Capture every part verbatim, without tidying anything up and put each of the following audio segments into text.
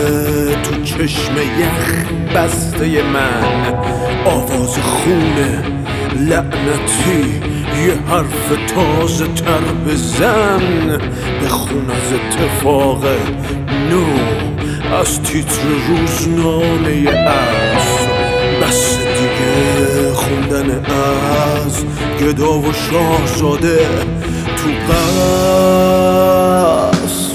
تو چشم یخ بسته من، آواز خونه لعنتی یه حرف تازه تر بزن. بخون از اتفاق نو از تیتر روزنامه عصر، بس دیگه خوندن از گدا و شاهزاده تو قصر.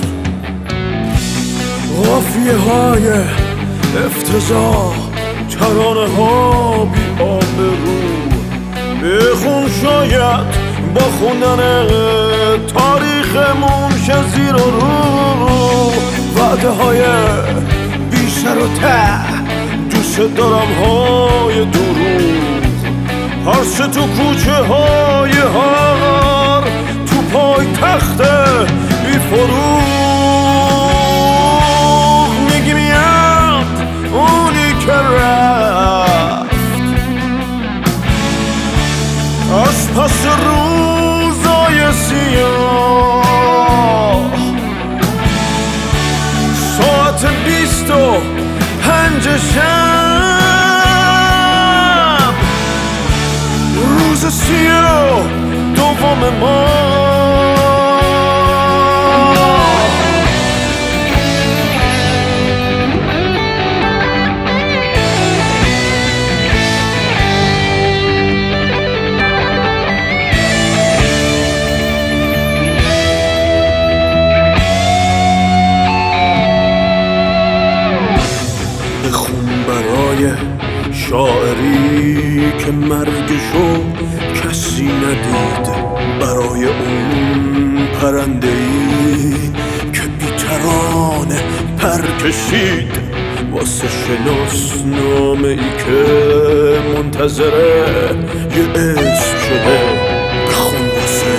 قافیه های افتضاح، ترانه ها بی آبرو، بخون شاید با خوندن تاریخمون شه زیر و رو. وعده های بی سر و ته، دوست دارم های دروغ، پرس تو کوچه های هار، تو پای تخت بی فروغ. میگی میاد اونی که رفت از پس روزای سیاه، ساعت بیست و پنج شب، روز سی و دوم ما. شاعری که مرگشو کسی ندید، برای اون پرنده‌ای که بی‌ترانه پر کشید، واسه شناسنامه ای که منتظره یه اسم شده. بخون واسه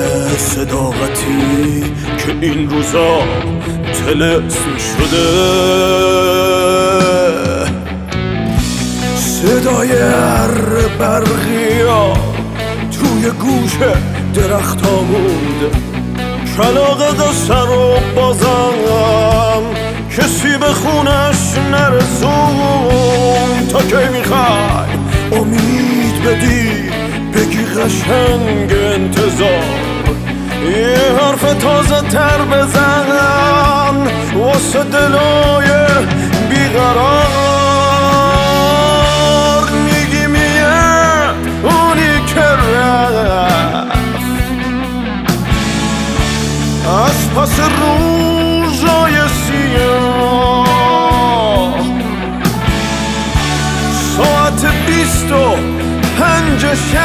صداقتی که این روزا طلسم شده. صدای هر برقیا توی گوش درخت ها موند، کلاغ سر و بازم کسی به خونش نرسون. تا کی میخوای امید بدی بگی قشنگ انتظار، یه حرف تازه تر بزن واسه دلای بیقرار. از پس روزای سیاه، ساعت بیست و پنج شب.